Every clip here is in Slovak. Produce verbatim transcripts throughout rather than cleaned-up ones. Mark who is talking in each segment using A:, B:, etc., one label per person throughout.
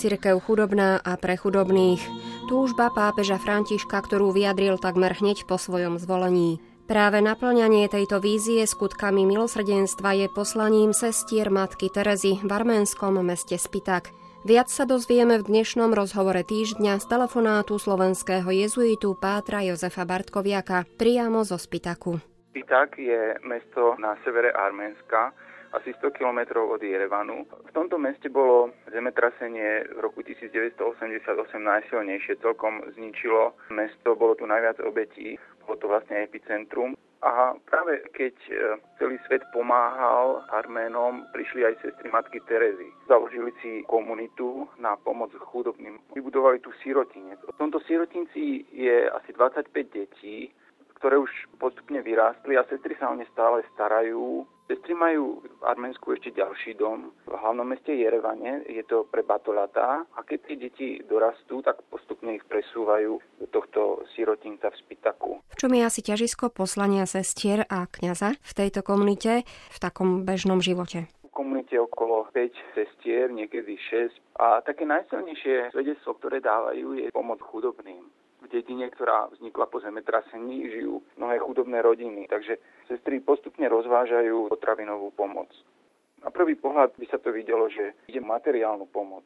A: cirkev chudobná a pre chudobných. Túžba pápeža Františka, ktorú vyjadril takmer hneď po svojom zvolení. Práve naplňanie tejto vízie skutkami milosrdenstva je poslaním sestier matky Terezy v arménskom meste Spitak. Viac sa dozvieme v dnešnom rozhovore týždňa z telefonátu slovenského jezuitu pátra Jozefa Bartkoviaka priamo zo Spitaku.
B: Spitak je mesto na severe Arménska, asi sto kilometrov od Jerevanu. V tomto meste bolo zemetrasenie v roku devätnásťstoosemdesiatosem najsilnejšie, celkom zničilo mesto, bolo tu najviac obetí, bolo to vlastne epicentrum. A práve keď celý svet pomáhal Arménom, prišli aj sestry matky Terezy. Založili si komunitu na pomoc chudobným. Vybudovali tu sirotinec. V tomto sirotinci je asi dvadsaťpäť detí, ktoré už postupne vyrástli a sestry sa o ne stále starajú. Sestry majú v Arménsku ešte ďalší dom v hlavnom meste Jerevane, je to pre Batolata, a keď tie deti dorastú, tak postupne ich presúvajú do tohto sirotinca v Spitaku.
A: V čom je asi ťažisko poslania sestier a kňaza v tejto komunite v takom bežnom živote?
B: V komunite okolo päť sestier, niekedy šesť, a také najsilnejšie svedectvo, ktoré dávajú, je pomoc chudobným. V dedine, ktorá vznikla po zemetrasení, žijú mnohé chudobné rodiny, takže sestry postupne rozvážajú potravinovú pomoc. Na prvý pohľad by sa to videlo, že ide materiálnu pomoc,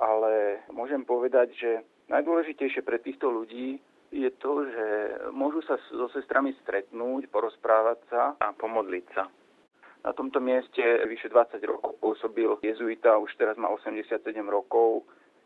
B: ale môžem povedať, že najdôležitejšie pre týchto ľudí je to, že môžu sa so sestrami stretnúť, porozprávať sa a pomodliť sa. Na tomto mieste vyše dvadsať rokov pôsobil jezuita, už teraz má osemdesiatsedem rokov,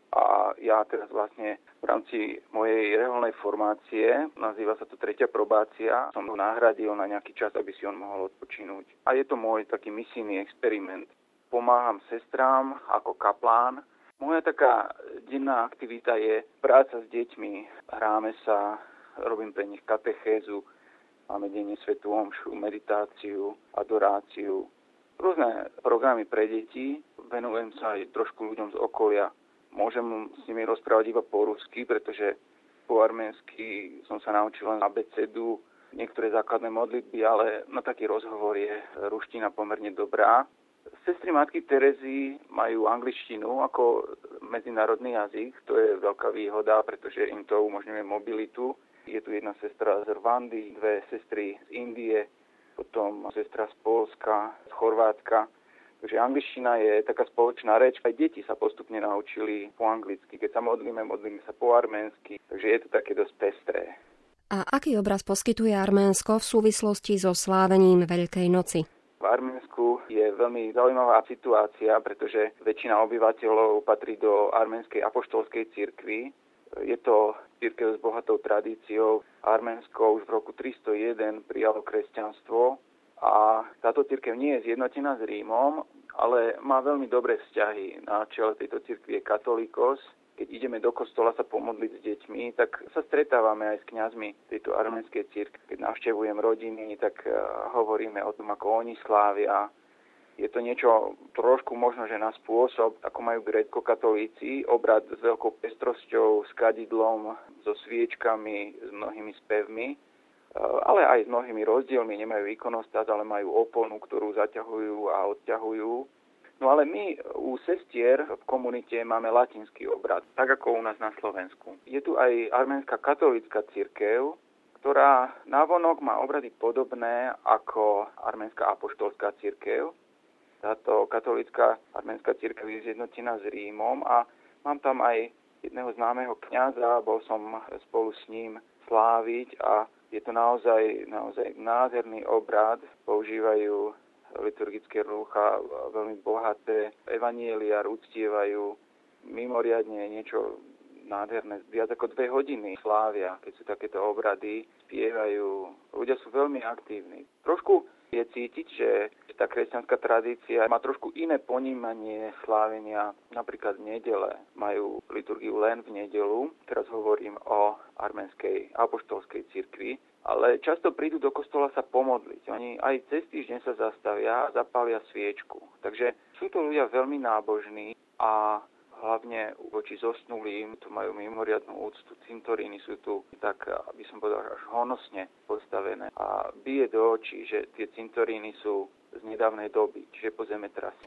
B: a ja teraz vlastne v rámci mojej reholnej formácie, nazýva sa to tretia probácia, som ho nahradil na nejaký čas, aby si on mohol odpočinúť. A je to môj taký misijný experiment. Pomáham sestrám ako kaplán. Moja taká denná aktivita je práca s deťmi. Hráme sa, robím pre nich katechézu, máme denne svätú omšu, meditáciu, adoráciu, rôzne programy pre deti. Venujem sa aj trošku ľuďom z okolia. Môžem s nimi rozprávať iba po rusky, pretože po arménsky som sa naučil len abecedu, niektoré základné modlitby, ale na taký rozhovor je ruština pomerne dobrá. Sestry matky Terezy majú angličtinu ako medzinárodný jazyk, to je veľká výhoda, pretože im to umožňuje mobilitu. Je tu jedna sestra z Rwandy, dve sestry z Indie, potom sestra z Poľska, z Chorvátska. Takže angličtina je taká spoločná reč. Aj deti sa postupne naučili po anglicky. Keď sa modlíme, modlíme sa po arménsky. Takže je to také dosť pestré.
A: A aký obraz poskytuje Arménsko v súvislosti so slávením Veľkej noci?
B: V Arménsku je veľmi zaujímavá situácia, pretože väčšina obyvateľov patrí do arménskej apoštolskej cirkvi. Je to cirkev s bohatou tradíciou. Arménsko už v roku tristojeden prijalo kresťanstvo. A táto cirkev nie je zjednotená s Rímom, ale má veľmi dobré vzťahy. Na čele tejto cirkvi je katolíkos. Keď ideme do kostola sa pomodliť s deťmi, tak sa stretávame aj s kňazmi tejto arménskej cirkvi. Keď navštevujem rodiny, tak hovoríme o tom, ako oni slávia. Je to niečo trošku možno, že na spôsob, ako majú grécko-katolíci, obrad s veľkou pestrosťou, s kadidlom, so sviečkami, s mnohými spevmi. Ale aj s mnohými rozdielmi, nemajú ikonostas, ale majú oponu, ktorú zaťahujú a odťahujú. No ale my u sestier v komunite máme latinský obrad, tak ako u nás na Slovensku. Je tu aj arménska katolícka cirkev, ktorá návonok má obrady podobné ako arménska apoštolská cirkev. Táto katolícka arménska cirkev je zjednotená s Rímom a mám tam aj jedného známeho kňaza, bol som spolu s ním sláviť a je to naozaj, naozaj nádherný obrad, používajú liturgické rúcha, veľmi bohaté, evanjelia uctievajú, mimoriadne niečo nádherné. Viac ako dve hodiny slávia, keď sú takéto obrady, spievajú. Ľudia sú veľmi aktívni. Trošku je cítiť, že tá kresťanská tradícia má trošku iné ponímanie slávenia. Napríklad v nedele majú liturgiu len v nedelu. Teraz hovorím o arménskej apoštolskej cirkvi. Ale často prídu do kostola sa pomodliť. Oni aj cez týždeň sa zastavia a zapália sviečku. Takže sú to ľudia veľmi nábožní a hlavne voči zosnulým tu majú mimoriadnu úctu. Cintoríny sú tu tak, aby som povedal, až honosne postavené. A bije do očí, že tie cintoríny sú z nedávnej doby, čiže po zemetrasení.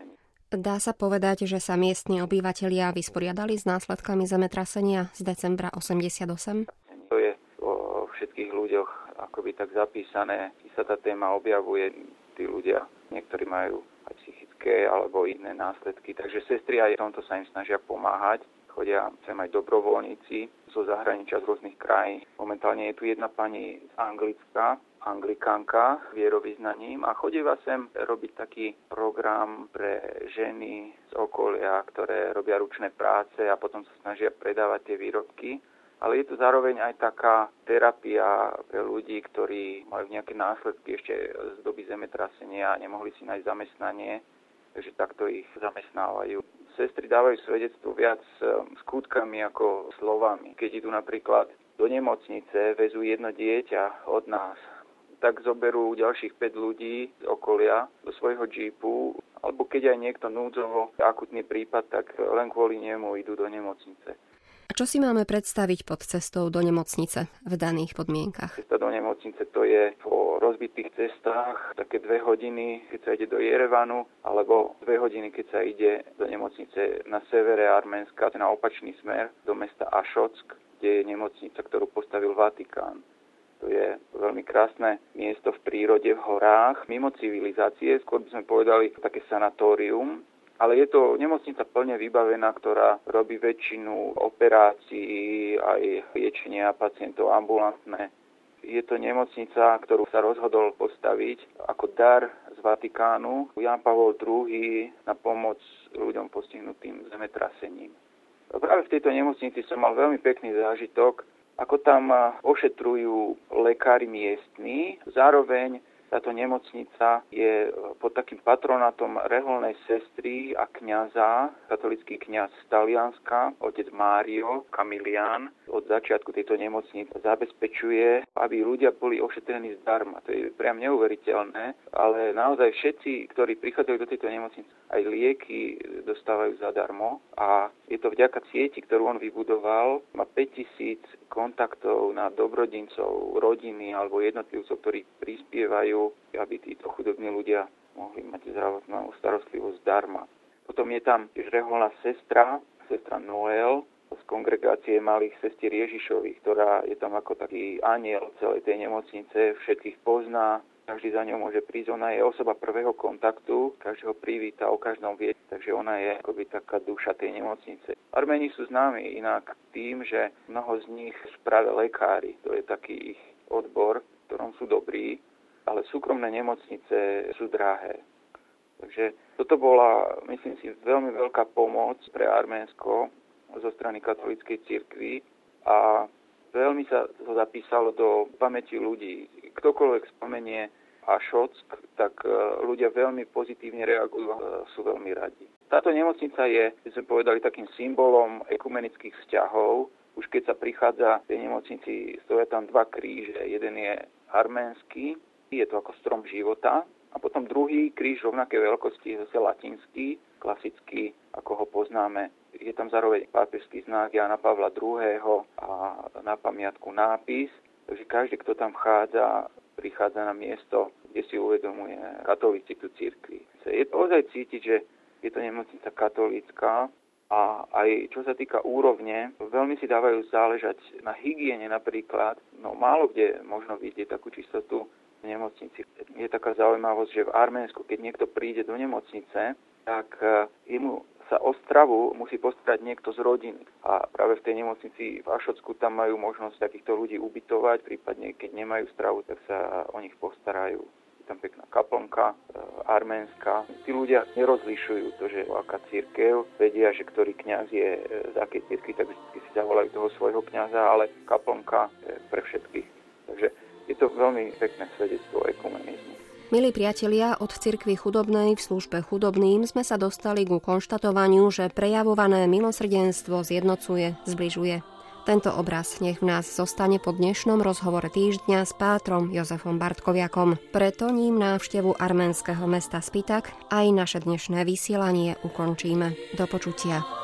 A: Dá sa povedať, že sa miestni obyvatelia vysporiadali s následkami zemetrasenia z decembra osemdesiatosem?
B: To je o všetkých ľuďoch akoby tak zapísané, keď sa tá téma objavuje, tí ľudia, niektorí majú aj psychické alebo iné následky, takže sestry aj v tomto sa im snažia pomáhať. Chodia sem aj dobrovoľníci zo zahraničia, z rôznych krajín. Momentálne je tu jedna pani z Anglicka, anglikánka vierovyznaním a chodíva sem robiť taký program pre ženy z okolia, ktoré robia ručné práce a potom sa snažia predávať tie výrobky. Ale je to zároveň aj taká terapia pre ľudí, ktorí majú nejaké následky ešte z doby zemetrasenia a nemohli si nájsť zamestnanie, takže takto ich zamestnávajú. Sestry dávajú svedectvo viac skutkami ako slovami. Keď idú napríklad do nemocnice, vezú jedno dieťa od nás, tak zoberú ďalších päť ľudí z okolia do svojho džípu, alebo keď aj niekto núdzovo akutný prípad, tak len kvôli nemu idú do nemocnice.
A: A čo si máme predstaviť pod cestou do nemocnice v daných podmienkach?
B: Cesta do nemocnice to je po rozbitých cestách také dve hodiny, keď sa ide do Jerevanu, alebo dve hodiny, keď sa ide do nemocnice na severe Arménska, na opačný smer, do mesta Ašock, kde je nemocnica, ktorú postavil Vatikán. To je veľmi krásne miesto v prírode, v horách, mimo civilizácie, skôr by sme povedali také sanatórium, ale je to nemocnica plne vybavená, ktorá robí väčšinu operácií, aj liečenia pacientov ambulantné. Je to nemocnica, ktorú sa rozhodol postaviť ako dar z Vatikánu Ján Pavol druhý. Na pomoc ľuďom postihnutým zemetrasením. Práve v tejto nemocnici som mal veľmi pekný zážitok, ako tam ošetrujú lekári miestni. Zároveň táto nemocnica je pod takým patronátom reholnej sestry a kňaza, katolický kňaz z Talianska, otec Mário Kamilián. Od začiatku tejto nemocnice zabezpečuje, aby ľudia boli ošetrení zdarma. To je priam neuveriteľné, ale naozaj všetci, ktorí prichádzajú do tejto nemocnice, aj lieky dostávajú zadarmo a je to vďaka sieti, ktorú on vybudoval. Má päťtisíc kontaktov na dobrodincov, rodiny alebo jednotlivcov, ktorí prispievajú, aby títo chudobní ľudia mohli mať zdravotnú starostlivosť zdarma. Potom je tam tiež reholná sestra, sestra Noel z kongregácie malých sestier Ježišových, ktorá je tam ako taký anjel celej tej nemocnice, všetkých pozná, každý za ňou môže prísť, ona je osoba prvého kontaktu, každého privíta, o každom vie, takže ona je akoby taká duša tej nemocnice. Arméni sú známi inak tým, že mnoho z nich sú práve lekári, to je taký ich odbor, v ktorom sú dobrí, ale súkromné nemocnice sú drahé. Takže toto bola, myslím si, veľmi veľká pomoc pre Arménsko zo strany katolíckej cirkvi a veľmi sa to zapísalo do pamäti ľudí. Ktokoľvek spomenie Ašock, tak ľudia veľmi pozitívne reagujú a sú veľmi radi. Táto nemocnica je, keď sme povedali, takým symbolom ekumenických vzťahov. Už keď sa prichádza v tej nemocnici, stoja tam dva kríže. Jeden je arménsky, je to ako strom života, a potom druhý kríž rovnakej veľkosti, zase latinský, klasický, ako ho poznáme. Je tam zároveň pápežský znak Jána Pavla druhého. a na pamiatku nápis. Takže každý, kto tam vchádza, prichádza na miesto, kde si uvedomuje katolicitu cirkvi. Je to ozaj cítiť, že je to nemocnica katolícka a aj čo sa týka úrovne, veľmi si dávajú záležať na hygiene napríklad. No málo kde možno vidieť takú čistotu v nemocnici. Je taká zaujímavosť, že v Arménsku, keď niekto príde do nemocnice, tak jemu sa o stravu musí postarať niekto z rodiny. A práve v tej nemocnici v Ašocku tam majú možnosť takýchto ľudí ubytovať, prípadne keď nemajú stravu, tak sa o nich postarajú. Je tam pekná kaplnka, e, arménska. Tí ľudia nerozlišujú to, že aká cirkev, vedia, že ktorý kňaz je e, z akej cirkvi, tak vždy si zavolajú toho svojho kňaza, ale kaplnka je pre všetkých. Takže je to veľmi pekné svedectvo ekumenizmu.
A: Milí priatelia, od cirkvi chudobnej v službe chudobným sme sa dostali ku konštatovaniu, že prejavované milosrdenstvo zjednocuje, zbližuje. Tento obraz nech v nás zostane po dnešnom rozhovore týždňa s pátrom Jozefom Bartkoviakom. Preto ním návštevu arménskeho mesta Spitak aj naše dnešné vysielanie ukončíme. Do počutia.